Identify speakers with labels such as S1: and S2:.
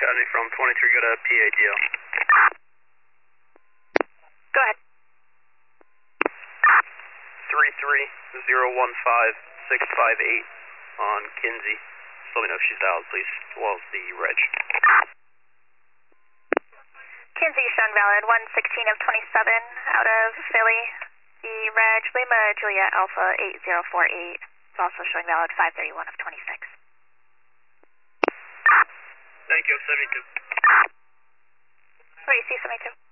S1: Academy from 23, go to PATO.
S2: Go ahead.
S1: 33015-658 on Kinsey. Just let me know if she's valid, please, as well as the reg.
S2: Kinsey shown valid, 116 of 27 out of Philly. The reg, Lima Juliet Alpha 8048. It's also showing valid, 531 of 26.
S1: Thank you, 72.
S2: Where do you see 72?